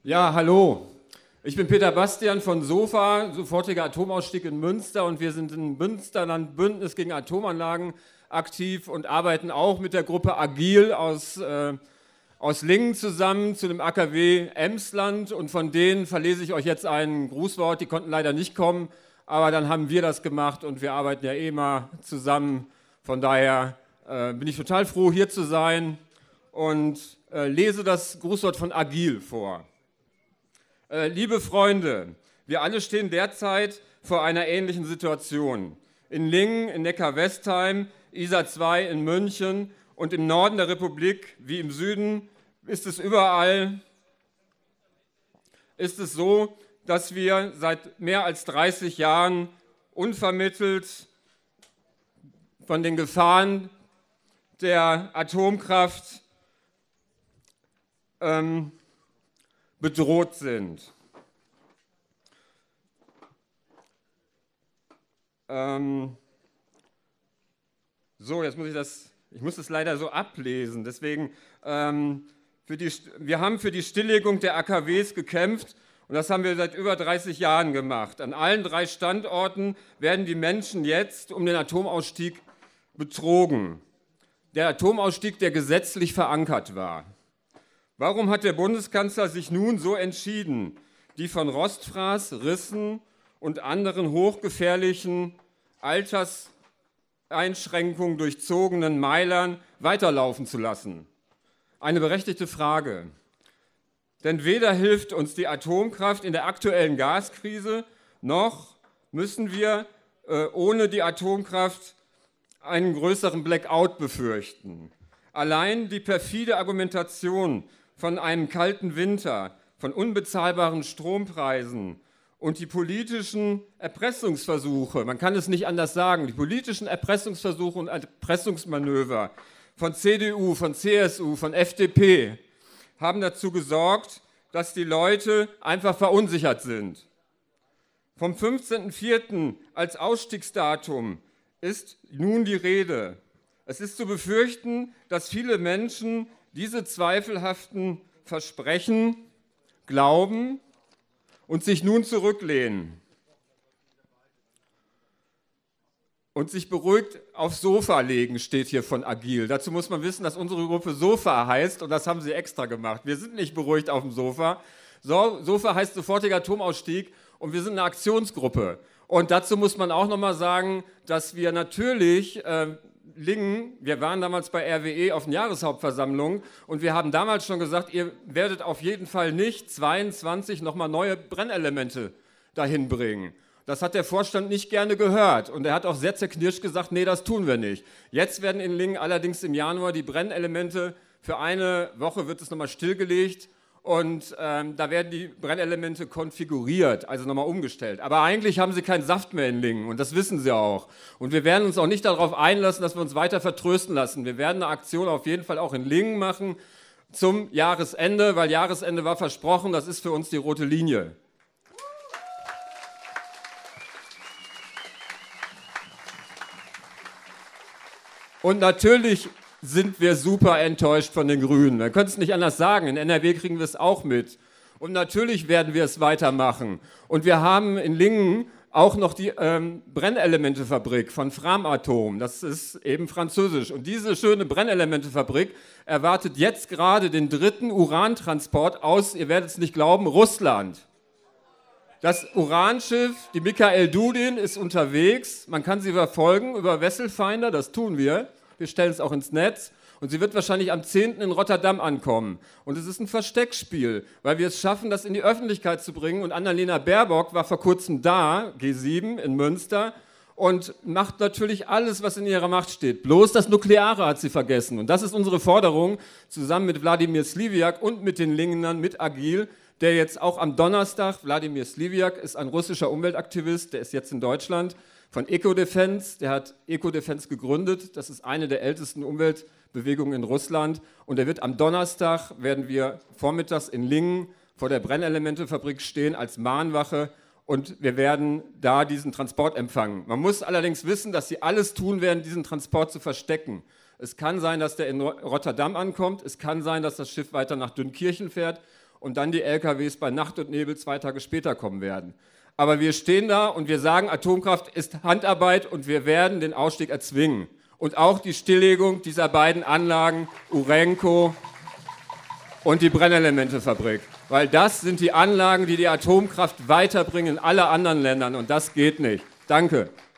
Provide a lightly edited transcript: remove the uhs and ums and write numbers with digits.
Ja, hallo. Ich bin Peter Bastian von SOFA, sofortiger Atomausstieg in Münster, und wir sind im Münsterland Bündnis gegen Atomanlagen aktiv und arbeiten auch mit der Gruppe Agil aus Lingen zusammen zu dem AKW Emsland, und von denen verlese ich euch jetzt ein Grußwort. Die konnten leider nicht kommen, aber dann haben wir das gemacht und wir arbeiten ja eh mal zusammen. Von daher bin ich total froh, hier zu sein und lese das Grußwort von Agil vor. Liebe Freunde, wir alle stehen derzeit vor einer ähnlichen Situation. In Lingen, in Neckar-Westheim, Isar 2 in München und im Norden der Republik wie im Süden ist es überall so, dass wir seit mehr als 30 Jahren unvermittelt von den Gefahren der Atomkraft bedroht sind. Jetzt muss es leider so ablesen. Deswegen, wir haben für die Stilllegung der AKWs gekämpft und das haben wir seit über 30 Jahren gemacht. An allen 3 Standorten werden die Menschen jetzt um den Atomausstieg betrogen. Der Atomausstieg, der gesetzlich verankert war. Warum hat der Bundeskanzler sich nun so entschieden, die von Rostfraß, Rissen und anderen hochgefährlichen Alterseinschränkungen durchzogenen Meilern weiterlaufen zu lassen? Eine berechtigte Frage. Denn weder hilft uns die Atomkraft in der aktuellen Gaskrise, noch müssen wir ohne die Atomkraft einen größeren Blackout befürchten. Allein die perfide Argumentation von einem kalten Winter, von unbezahlbaren Strompreisen und die politischen Erpressungsversuche, man kann es nicht anders sagen, die politischen Erpressungsversuche und Erpressungsmanöver von CDU, von CSU, von FDP haben dazu gesorgt, dass die Leute einfach verunsichert sind. Vom 15.04. als Ausstiegsdatum ist nun die Rede. Es ist zu befürchten, dass viele Menschen diese zweifelhaften Versprechen glauben und sich nun zurücklehnen und sich beruhigt aufs Sofa legen, steht hier von Agil. Dazu muss man wissen, dass unsere Gruppe SOFA heißt und das haben sie extra gemacht. Wir sind nicht beruhigt auf dem Sofa. SOFA heißt sofortiger Atomausstieg und wir sind eine Aktionsgruppe. Und dazu muss man auch nochmal sagen, dass wir natürlich Lingen, wir waren damals bei RWE auf den Jahreshauptversammlungen und wir haben damals schon gesagt, ihr werdet auf jeden Fall nicht 22 nochmal neue Brennelemente dahin bringen. Das hat der Vorstand nicht gerne gehört und er hat auch sehr zerknirscht gesagt, nee, das tun wir nicht. Jetzt werden in Lingen allerdings im Januar die Brennelemente, für eine Woche wird es nochmal stillgelegt, und da werden die Brennelemente konfiguriert, also nochmal umgestellt. Aber eigentlich haben sie keinen Saft mehr in Lingen und das wissen sie auch. Und wir werden uns auch nicht darauf einlassen, dass wir uns weiter vertrösten lassen. Wir werden eine Aktion auf jeden Fall auch in Lingen machen zum Jahresende, weil Jahresende war versprochen, das ist für uns die rote Linie. Und natürlich sind wir super enttäuscht von den Grünen. Wir können es nicht anders sagen. In NRW kriegen wir es auch mit. Und natürlich werden wir es weitermachen. Und wir haben in Lingen auch noch die Brennelementefabrik von Framatome. Das ist eben französisch. Und diese schöne Brennelementefabrik erwartet jetzt gerade den 3. Urantransport aus, ihr werdet es nicht glauben, Russland. Das Uranschiff, die Mikhail Dudin, ist unterwegs. Man kann sie verfolgen über Wesselfinder, das tun wir. Wir stellen es auch ins Netz. Und sie wird wahrscheinlich am 10. in Rotterdam ankommen. Und es ist ein Versteckspiel, weil wir es schaffen, das in die Öffentlichkeit zu bringen. Und Annalena Baerbock war vor kurzem da, G7 in Münster, und macht natürlich alles, was in ihrer Macht steht. Bloß das Nukleare hat sie vergessen. Und das ist unsere Forderung, zusammen mit Wladimir Sliwiak und mit den Lingenern, mit Agil, der jetzt auch am Donnerstag, Wladimir Sliwiak ist ein russischer Umweltaktivist, der ist jetzt in Deutschland, von Ecodefense, der hat Ecodefense gegründet, das ist eine der ältesten Umweltbewegungen in Russland, und er wird am Donnerstag, werden wir vormittags in Lingen vor der Brennelementefabrik stehen als Mahnwache und wir werden da diesen Transport empfangen. Man muss allerdings wissen, dass sie alles tun werden, diesen Transport zu verstecken. Es kann sein, dass der in Rotterdam ankommt, es kann sein, dass das Schiff weiter nach Dünkirchen fährt und dann die LKWs bei Nacht und Nebel 2 Tage später kommen werden. Aber wir stehen da und wir sagen, Atomkraft ist Handarbeit und wir werden den Ausstieg erzwingen. Und auch die Stilllegung dieser beiden Anlagen, Urenco und die Brennelementefabrik. Weil das sind die Anlagen, die die Atomkraft weiterbringen in alle anderen Ländern und das geht nicht. Danke.